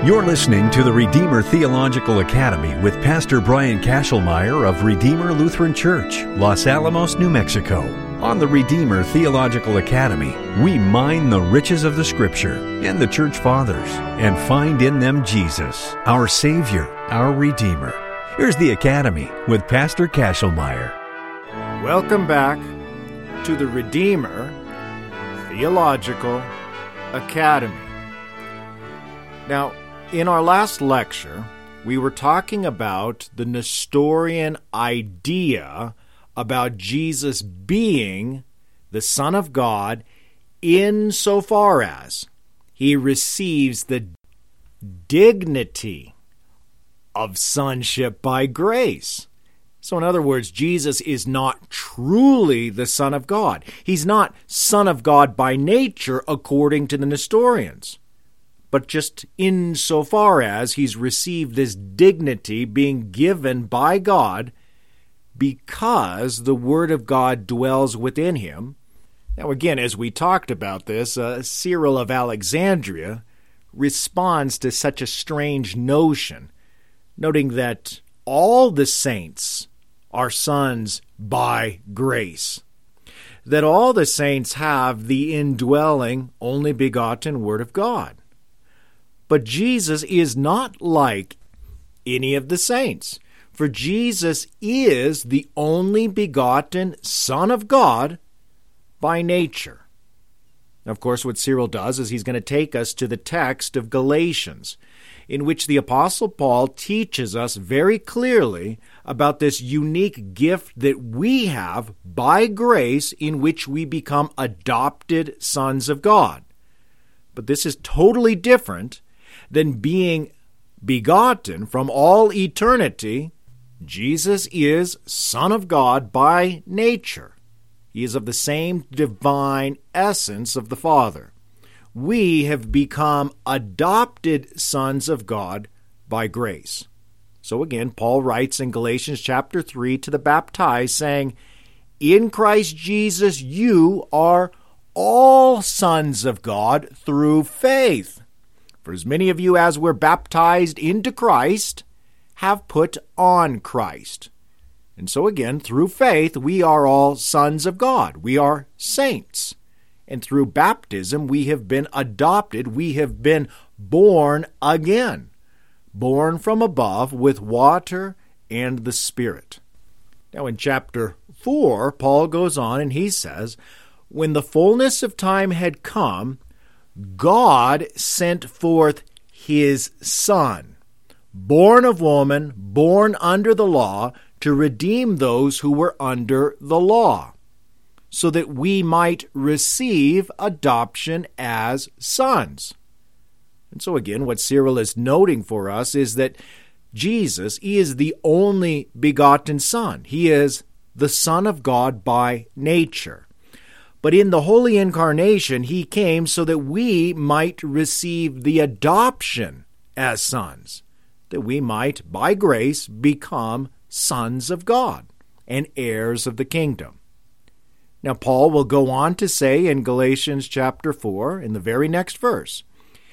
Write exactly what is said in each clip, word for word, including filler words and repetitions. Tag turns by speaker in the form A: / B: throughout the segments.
A: You're listening to the Redeemer Theological Academy with Pastor Brian Kashelmeyer of Redeemer Lutheran Church, Los Alamos, New Mexico. On the Redeemer Theological Academy, we mine the riches of the Scripture and the Church Fathers and find in them Jesus, our Savior, our Redeemer. Here's the Academy with Pastor Kashelmeyer.
B: Welcome back to the Redeemer Theological Academy. Now, in our last lecture, we were talking about the Nestorian idea about Jesus being the Son of God insofar as he receives the dignity of sonship by grace. So in other words, Jesus is not truly the Son of God. He's not Son of God by nature according to the Nestorians, but just insofar as he's received this dignity being given by God because the Word of God dwells within him. Now again, as we talked about this, uh, Cyril of Alexandria responds to such a strange notion, noting that all the saints are sons by grace, that all the saints have the indwelling, only begotten Word of God. But Jesus is not like any of the saints, for Jesus is the only begotten Son of God by nature. Of course, what Cyril does is he's going to take us to the text of Galatians, in which the Apostle Paul teaches us very clearly about this unique gift that we have by grace in which we become adopted sons of God. But this is totally different than being begotten from all eternity. Jesus is Son of God by nature. He is of the same divine essence of the Father. We have become adopted sons of God by grace. So again, Paul writes in Galatians chapter three to the baptized, saying, "In Christ Jesus you are all sons of God through faith. For as many of you as were baptized into Christ have put on Christ." And so again, through faith, we are all sons of God. We are saints. And through baptism, we have been adopted. We have been born again, born from above with water and the Spirit. Now in chapter four, Paul goes on and he says, "When the fullness of time had come, God sent forth his Son, born of woman, born under the law, to redeem those who were under the law, so that we might receive adoption as sons." And so again, what Cyril is noting for us is that Jesus is the only begotten Son. He is the Son of God by nature. But in the Holy Incarnation, he came so that we might receive the adoption as sons, that we might, by grace, become sons of God and heirs of the kingdom. Now, Paul will go on to say in Galatians chapter four, in the very next verse,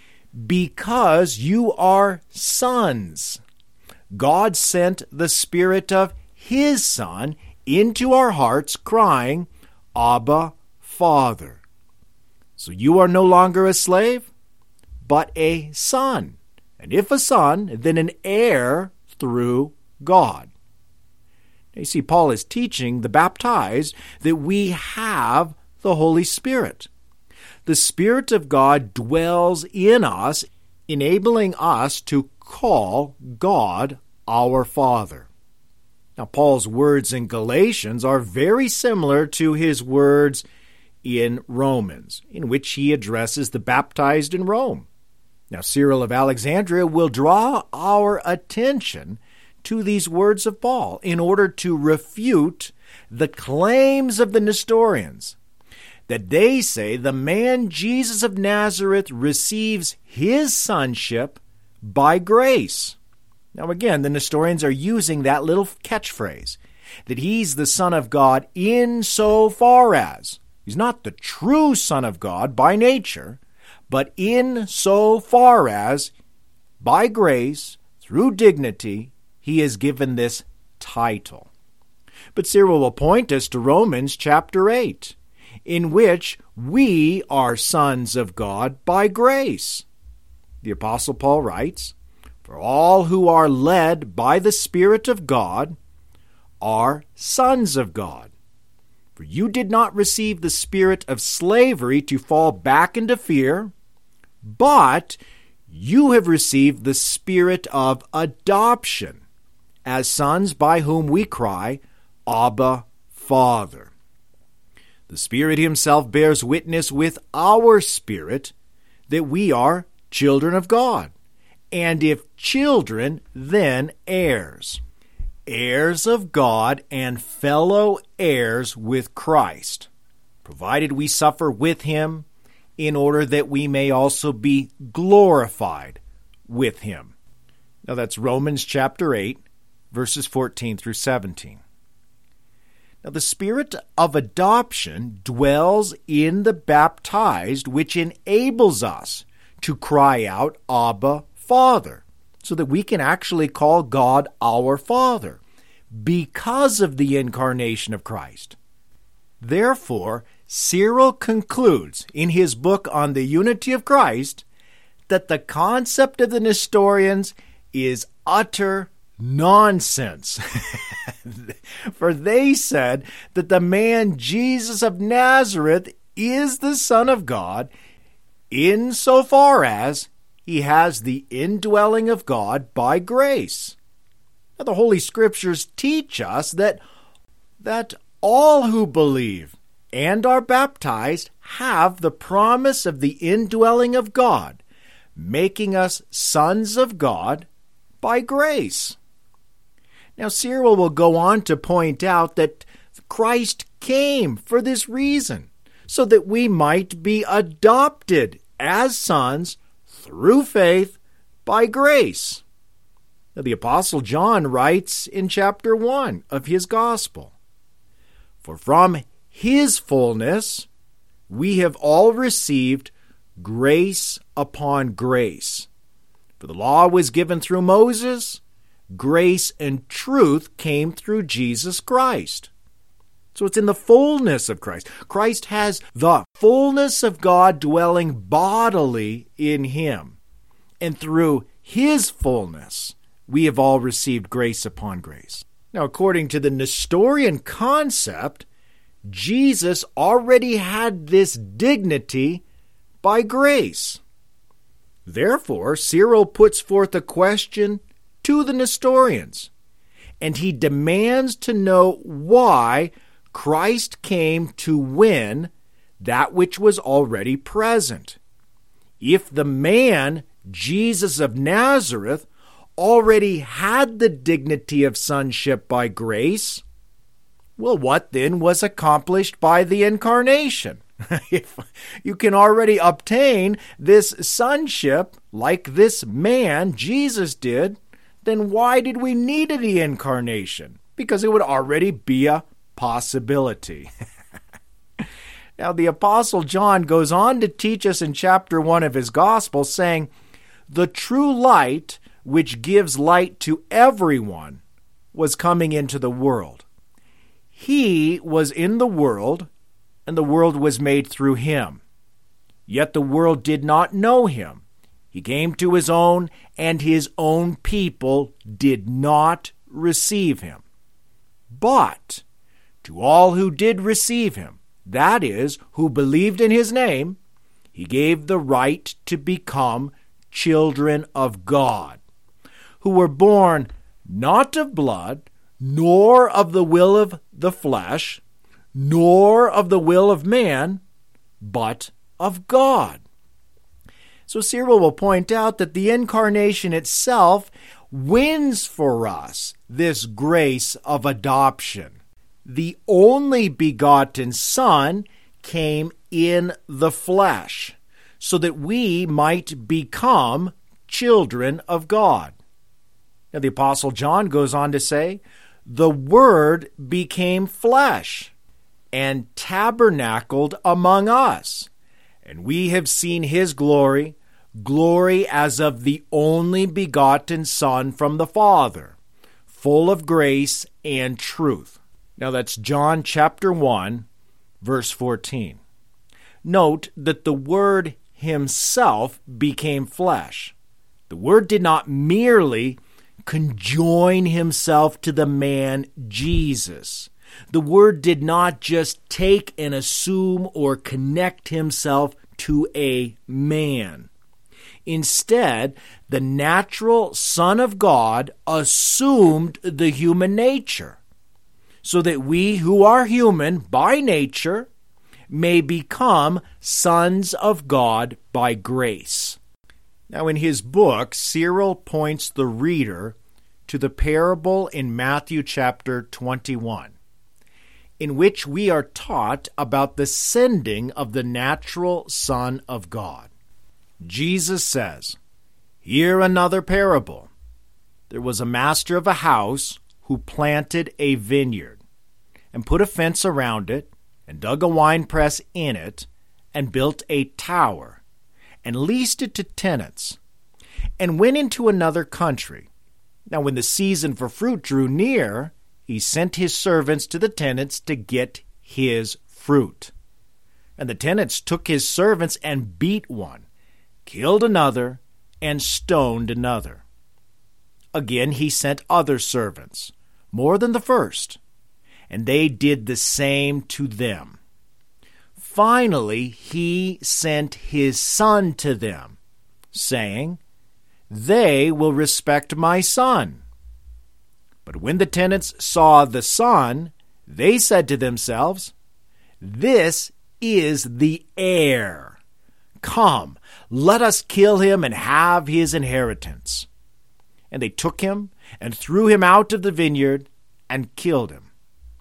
B: "Because you are sons, God sent the Spirit of his Son into our hearts, crying, Abba, Father." So you are no longer a slave, but a son. And if a son, then an heir through God. Now you see, Paul is teaching the baptized that we have the Holy Spirit. The Spirit of God dwells in us, enabling us to call God our Father. Now, Paul's words in Galatians are very similar to his words in Romans, in which he addresses the baptized in Rome. Now, Cyril of Alexandria will draw our attention to these words of Paul in order to refute the claims of the Nestorians, that they say the man Jesus of Nazareth receives his sonship by grace. Now again, the Nestorians are using that little catchphrase, that he's the Son of God insofar as. He's not the true Son of God by nature, but insofar as by grace, through dignity, he is given this title. But Cyril will point us to Romans chapter eight, in which we are sons of God by grace. The Apostle Paul writes, "For all who are led by the Spirit of God are sons of God. For you did not receive the spirit of slavery to fall back into fear, but you have received the spirit of adoption as sons, by whom we cry, Abba, Father." The Spirit himself bears witness with our spirit that we are children of God, and if children, then heirs. Heirs of God and fellow heirs with Christ, provided we suffer with him, in order that we may also be glorified with him. Now that's Romans chapter eight, verses fourteen through seventeen. Now the spirit of adoption dwells in the baptized, which enables us to cry out, Abba, Father, so that we can actually call God our Father because of the incarnation of Christ. Therefore, Cyril concludes in his book on the unity of Christ that the concept of the Nestorians is utter nonsense. For they said that the man Jesus of Nazareth is the Son of God insofar as he has the indwelling of God by grace. Now, the Holy Scriptures teach us that, that all who believe and are baptized have the promise of the indwelling of God, making us sons of God by grace. Now, Cyril will go on to point out that Christ came for this reason, so that we might be adopted as sons through faith by grace. Now, the Apostle John writes in chapter one of his Gospel, "For from his fullness we have all received grace upon grace. For the law was given through Moses, grace and truth came through Jesus Christ." So it's in the fullness of Christ. Christ has the fullness of God dwelling bodily in him. And through his fullness, we have all received grace upon grace. Now, according to the Nestorian concept, Jesus already had this dignity by grace. Therefore, Cyril puts forth a question to the Nestorians, and he demands to know why Christ came to win that which was already present. If the man, Jesus of Nazareth, already had the dignity of sonship by grace, well, what then was accomplished by the incarnation? If you can already obtain this sonship like this man, Jesus, did, then why did we need the incarnation? Because it would already be a possibility. Now, the Apostle John goes on to teach us in chapter one of his Gospel, saying, "The true light, which gives light to everyone, was coming into the world. He was in the world, and the world was made through him. Yet the world did not know him. He came to his own, and his own people did not receive him. But to all who did receive him, that is, who believed in his name, he gave the right to become children of God, who were born not of blood, nor of the will of the flesh, nor of the will of man, but of God." So Cyril will point out that the incarnation itself wins for us this grace of adoption. The only begotten Son came in the flesh, so that we might become children of God. Now the Apostle John goes on to say, "The Word became flesh and tabernacled among us, and we have seen his glory, glory as of the only begotten Son from the Father, full of grace and truth. Now that's John chapter one, verse fourteen. Note that the Word himself became flesh. The Word did not merely conjoin himself to the man Jesus. The Word did not just take and assume or connect himself to a man. Instead, the natural Son of God assumed the human nature, so that we who are human by nature may become sons of God by grace. Now, in his book, Cyril points the reader to the parable in Matthew chapter twenty-one, in which we are taught about the sending of the natural Son of God. Jesus says, "Hear another parable. There was a master of a house who planted a vineyard, and put a fence around it, and dug a winepress in it, and built a tower, and leased it to tenants, and went into another country. Now when the season for fruit drew near, he sent his servants to the tenants to get his fruit. And the tenants took his servants and beat one, killed another, and stoned another. Again he sent other servants, more than the first, and they did the same to them. Finally, he sent his son to them, saying, 'They will respect my son.' But when the tenants saw the son, they said to themselves, 'This is the heir. Come, let us kill him and have his inheritance.' And they took him and threw him out of the vineyard and killed him.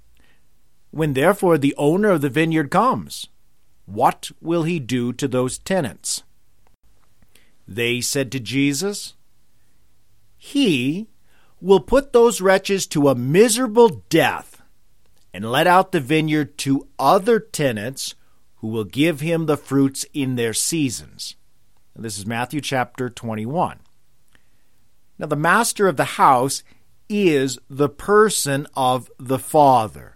B: When therefore the owner of the vineyard comes, what will he do to those tenants?" They said to Jesus, "He will put those wretches to a miserable death and let out the vineyard to other tenants who will give him the fruits in their seasons." And this is Matthew chapter twenty-one. Now the master of the house is the person of the Father.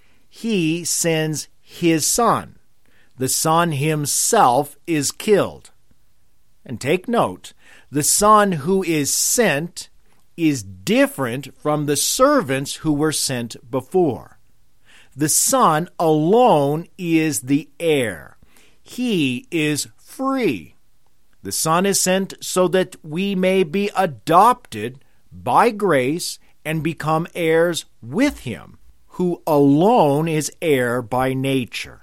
B: He sends his son. The son himself is killed. And take note, the son who is sent is different from the servants who were sent before. The son alone is the heir. He is free. The son is sent so that we may be adopted by grace and become heirs with him, who alone is heir by nature.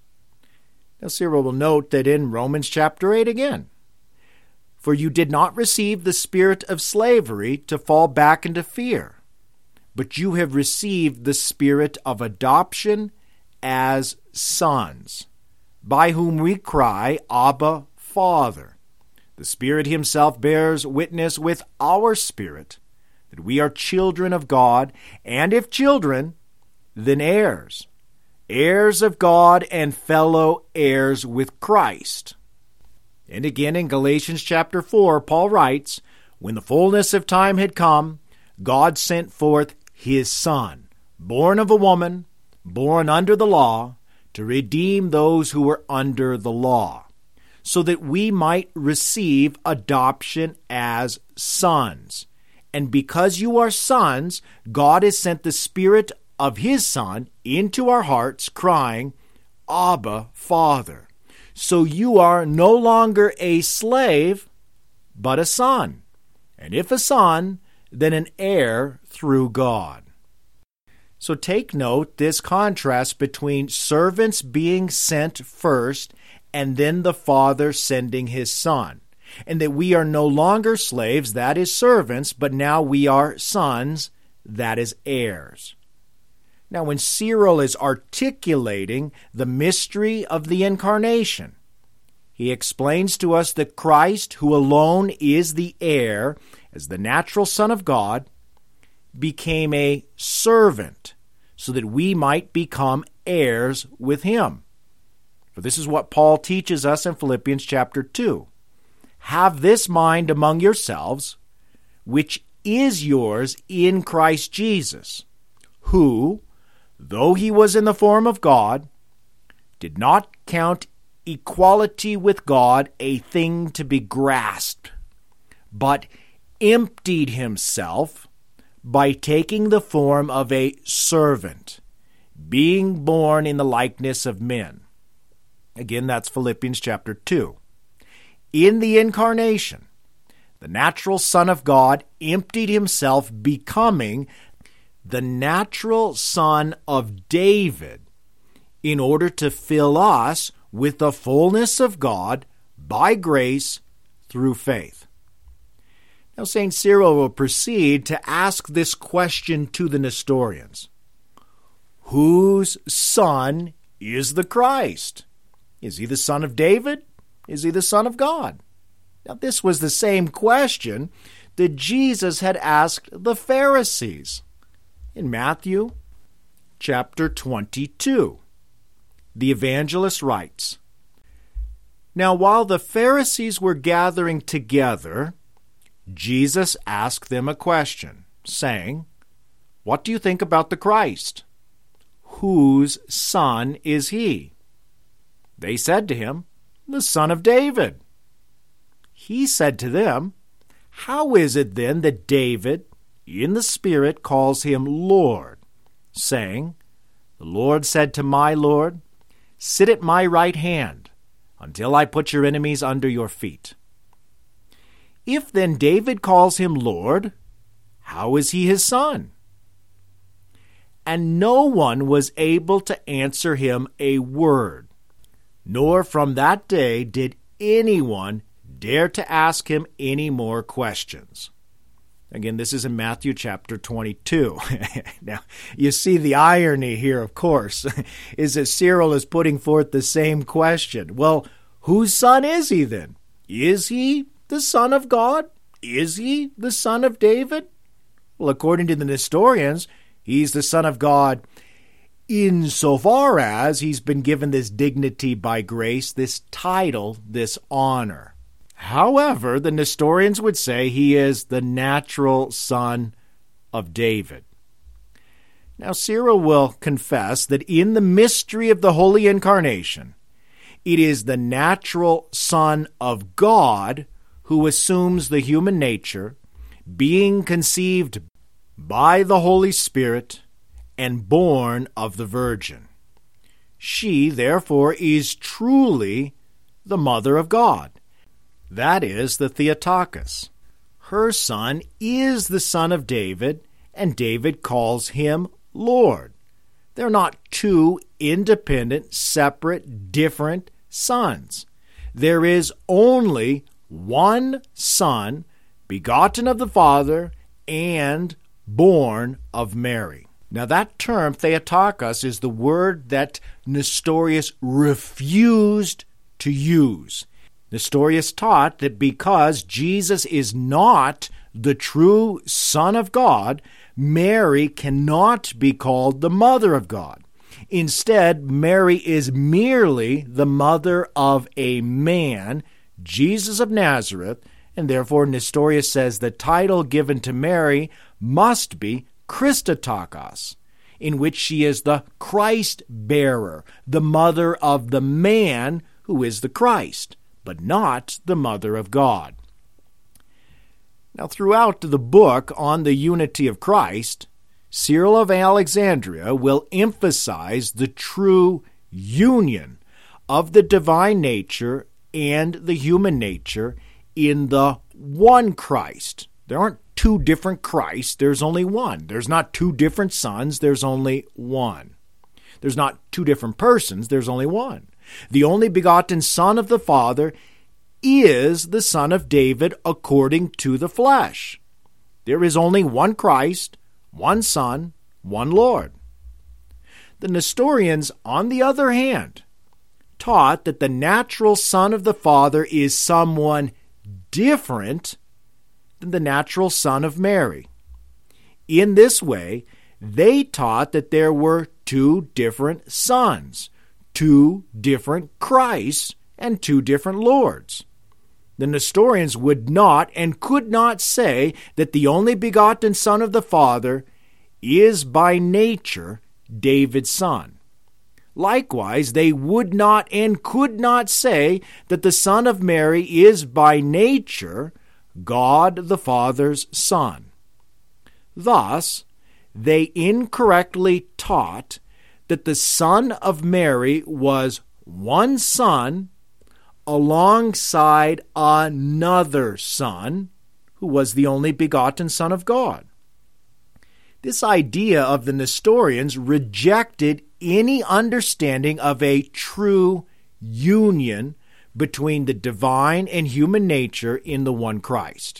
B: Now Cyril will note that in Romans chapter eight again, "For you did not receive the spirit of slavery to fall back into fear, but you have received the spirit of adoption as sons, by whom we cry, Abba, Father. The Spirit himself bears witness with our spirit that we are children of God, and if children, then heirs, heirs of God and fellow heirs with Christ." And again in Galatians chapter four, Paul writes, "When the fullness of time had come, God sent forth his Son, born of a woman, born under the law, to redeem those who were under the law, so that we might receive adoption as sons. And because you are sons, God has sent the Spirit of his Son into our hearts, crying, Abba, Father. So you are no longer a slave, but a son. And if a son, then an heir through God." So take note this contrast between servants being sent first and then the Father sending his Son, and that we are no longer slaves, that is servants, but now we are sons, that is heirs. Now, when Cyril is articulating the mystery of the Incarnation, he explains to us that Christ, who alone is the heir, as the natural Son of God, became a servant so that we might become heirs with him. For this is what Paul teaches us in Philippians chapter two. have this mind among yourselves, which is yours in Christ Jesus, who, though he was in the form of God, did not count equality with God a thing to be grasped, but emptied himself by taking the form of a servant, being born in the likeness of men. Again, that's Philippians chapter two. In the incarnation, the natural Son of God emptied himself, becoming the natural son of David, in order to fill us with the fullness of God by grace through faith. Now, Saint Cyril will proceed to ask this question to the Nestorians. Whose son is the Christ? Is he the son of David? Is he the son of God? Now, this was the same question that Jesus had asked the Pharisees. In Matthew chapter twenty-two, the evangelist writes, Now while the Pharisees were gathering together, Jesus asked them a question, saying, What do you think about the Christ? Whose son is he? They said to him, The son of David. He said to them, How is it then that David, in the Spirit, calls him Lord, saying, The Lord said to my Lord, Sit at my right hand, until I put your enemies under your feet. If then David calls him Lord, how is he his son? And no one was able to answer him a word, nor from that day did anyone dare to ask him any more questions. Again, this is in Matthew chapter twenty-two. Now, you see the irony here, of course, is that Cyril is putting forth the same question. Well, whose son is he then? Is he the son of God? Is he the son of David? Well, according to the Nestorians, he's the son of God insofar as he's been given this dignity by grace, this title, this honor. However, the Nestorians would say he is the natural son of David. Now, Cyril will confess that in the mystery of the Holy Incarnation, it is the natural Son of God who assumes the human nature, being conceived by the Holy Spirit and born of the Virgin. She, therefore, is truly the Mother of God. That is the Theotokos. Her son is the son of David, and David calls him Lord. They're not two independent, separate, different sons. There is only one Son, begotten of the Father, and born of Mary. Now that term, Theotokos, is the word that Nestorius refused to use. Nestorius taught that because Jesus is not the true Son of God, Mary cannot be called the Mother of God. Instead, Mary is merely the mother of a man, Jesus of Nazareth, and therefore Nestorius says the title given to Mary must be Christotokos, in which she is the Christ-bearer, the mother of the man who is the Christ, but not the mother of God. Now, throughout the book on the unity of Christ, Cyril of Alexandria will emphasize the true union of the divine nature and the human nature in the one Christ. There aren't two different Christs, there's only one. There's not two different sons, there's only one. There's not two different persons, there's only one. The only begotten Son of the Father is the Son of David according to the flesh. There is only one Christ, one Son, one Lord. The Nestorians, on the other hand, taught that the natural Son of the Father is someone different than the natural Son of Mary. In this way, they taught that there were two different sons, two different Christs, and two different Lords. the Nestorians would not and could not say that the only begotten Son of the Father is by nature David's son. Likewise, they would not and could not say that the Son of Mary is by nature God the Father's Son. Thus, they incorrectly taught that the Son of Mary was one Son alongside another Son, who was the only begotten Son of God. This idea of the Nestorians rejected any understanding of a true union between the divine and human nature in the one Christ.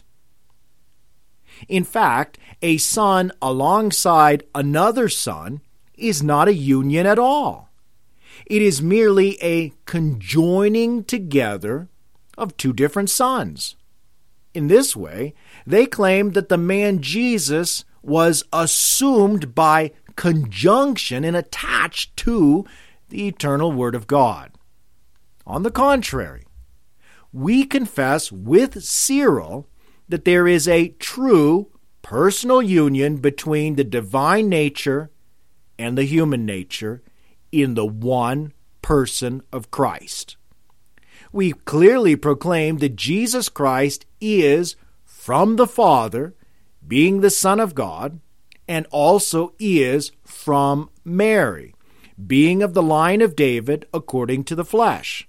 B: In fact, a son alongside another son is not a union at all. It is merely a conjoining together of two different sons. In this way, they claimed that the man Jesus was assumed by conjunction and attached to the eternal Word of God. On the contrary, we confess with Cyril that there is a true personal union between the divine nature and the human nature in the one person of Christ. We clearly proclaim that Jesus Christ is from the Father, being the Son of God, and also is from Mary, being of the line of David according to the flesh.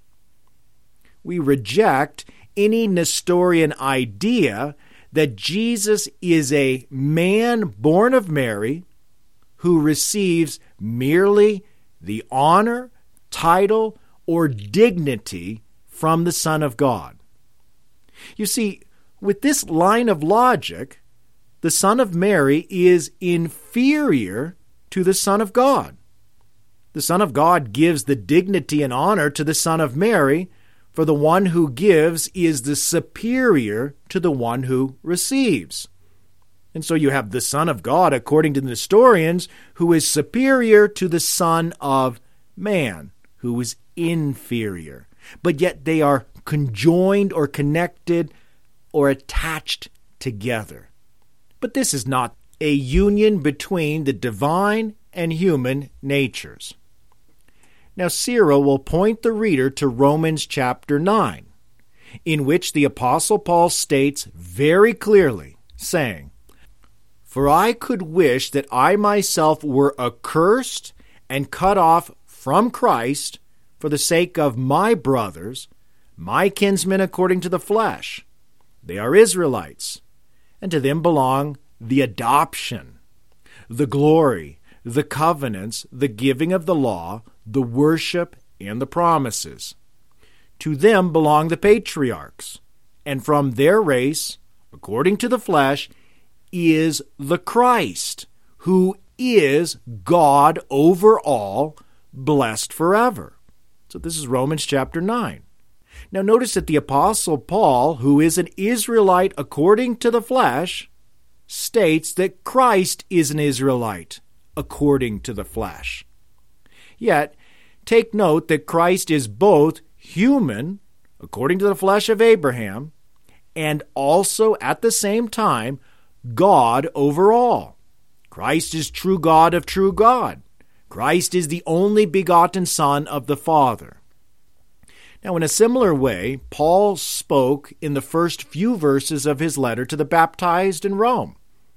B: We reject any Nestorian idea that Jesus is a man born of Mary who receives merely the honor, title, or dignity from the Son of God. You see, with this line of logic, the Son of Mary is inferior to the Son of God. The Son of God gives the dignity and honor to the Son of Mary, for the one who gives is the superior to the one who receives. And so you have the Son of God, according to the Nestorians, who is superior to the Son of Man, who is inferior. But yet they are conjoined or connected or attached together. But this is not a union between the divine and human natures. Now Cyril will point the reader to Romans chapter nine, in which the Apostle Paul states very clearly, saying, "For I could wish that I myself were accursed and cut off from Christ for the sake of my brothers, my kinsmen according to the flesh. They are Israelites, and to them belong the adoption, the glory, the covenants, the giving of the law, the worship, and the promises. To them belong the patriarchs, and from their race, according to the flesh, is the Christ, who is God over all, blessed forever." So this is Romans chapter nine. Now notice that the Apostle Paul, who is an Israelite according to the flesh, states that Christ is an Israelite according to the flesh. Yet, take note that Christ is both human, according to the flesh of Abraham, and also at the same time, God over all. Christ is true God of true God. Christ is the only begotten Son of the Father. Now, in a similar way, Paul spoke in the first few verses of his letter to the baptized in Rome.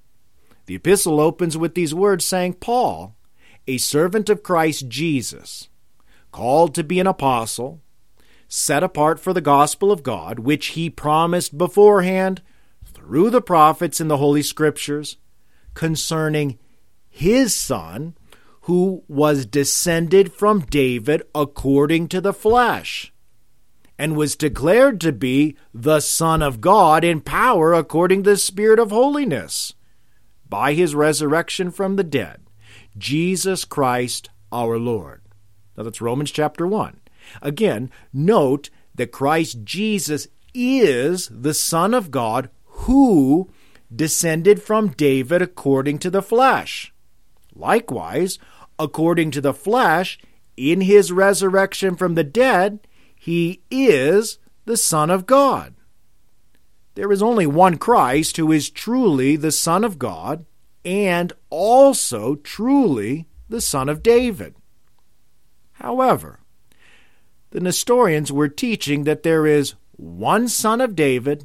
B: The epistle opens with these words saying, "Paul, a servant of Christ Jesus, called to be an apostle, set apart for the gospel of God, which he promised beforehand through the prophets in the Holy Scriptures, concerning his Son, who was descended from David according to the flesh, and was declared to be the Son of God in power according to the Spirit of holiness, by his resurrection from the dead, Jesus Christ our Lord." Now that's Romans chapter one. Again, note that Christ Jesus is the Son of God who descended from David according to the flesh. Likewise, according to the flesh, in his resurrection from the dead, he is the Son of God. There is only one Christ who is truly the Son of God and also truly the Son of David. However, the Nestorians were teaching that there is one Son of David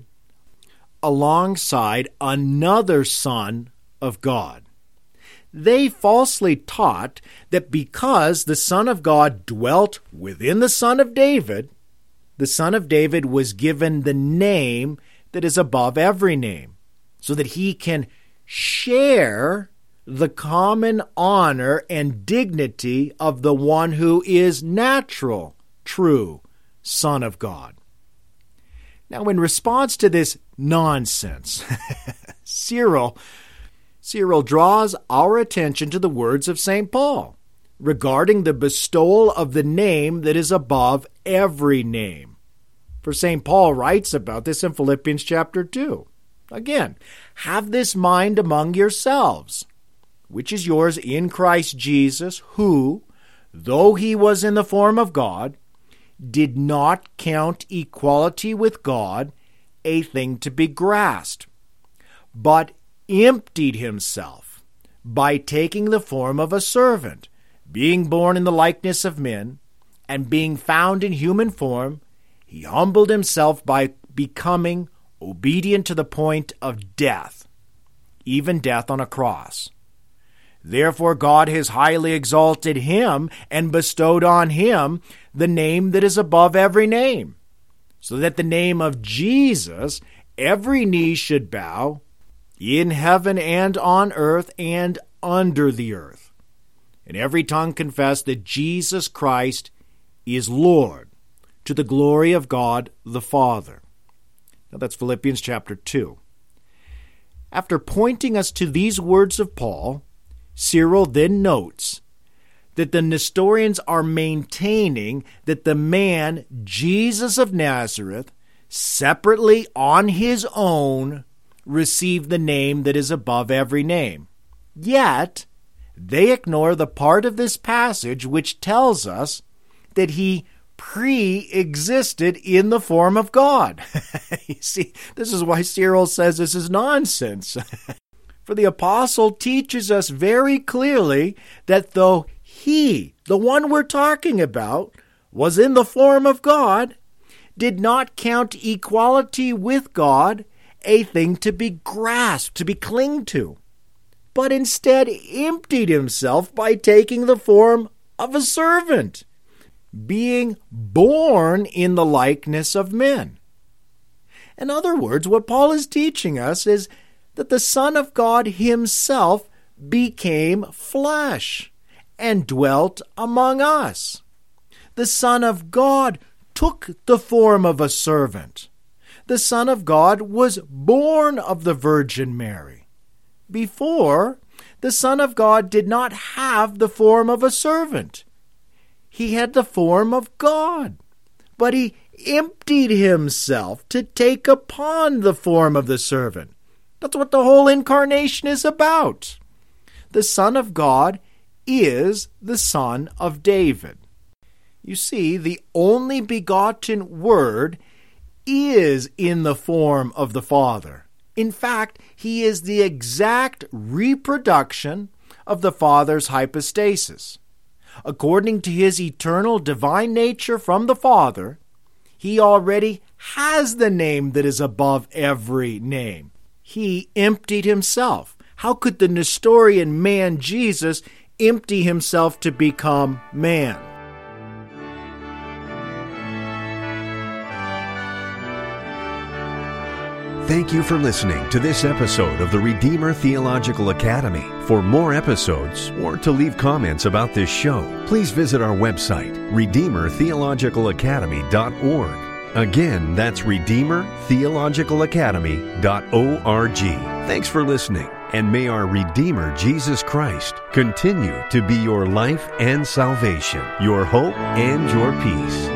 B: alongside another Son of God. They falsely taught that because the Son of God dwelt within the Son of David, the Son of David was given the name that is above every name, so that he can share the common honor and dignity of the one who is natural, true Son of God. Now, in response to this nonsense, Cyril, Cyril draws our attention to the words of Saint Paul regarding the bestowal of the name that is above every name. For Saint Paul writes about this in Philippians chapter two. Again, have this mind among yourselves, which is yours in Christ Jesus, who, though he was in the form of God, did not count equality with God a thing to be grasped, but emptied himself by taking the form of a servant, being born in the likeness of men, and being found in human form, he humbled himself by becoming obedient to the point of death, even death on a cross. Therefore God has highly exalted him and bestowed on him the name that is above every name, so that the name of Jesus every knee should bow, in heaven and on earth and under the earth, and every tongue confess that Jesus Christ is Lord, to the glory of God the Father. Now that's Philippians chapter two. After pointing us to these words of Paul, Cyril then notes that the Nestorians are maintaining that the man Jesus of Nazareth, separately on his own, received the name that is above every name. Yet, they ignore the part of this passage which tells us that he pre-existed in the form of God. You see, this is why Cyril says this is nonsense. For the apostle teaches us very clearly that though he, the one we're talking about, was in the form of God, did not count equality with God a thing to be grasped, to be clung to, but instead emptied himself by taking the form of a servant, being born in the likeness of men. In other words, what Paul is teaching us is that the Son of God himself became flesh and dwelt among us. The Son of God took the form of a servant. The Son of God was born of the Virgin Mary. Before, the Son of God did not have the form of a servant. He had the form of God, but he emptied himself to take upon the form of the servant. That's what the whole incarnation is about. The Son of God is the Son of David. You see, the only begotten Word is in the form of the Father. In fact, he is the exact reproduction of the Father's hypostasis. According to his eternal divine nature from the Father, he already has the name that is above every name. He emptied himself. How could the Nestorian man Jesus empty himself to become man?
A: Thank you for listening to this episode of the Redeemer Theological Academy. For more episodes or to leave comments about this show, please visit our website, redeemer theological academy dot org. Again, that's redeemer theological academy dot org. Thanks for listening, and may our Redeemer Jesus Christ continue to be your life and salvation, your hope and your peace.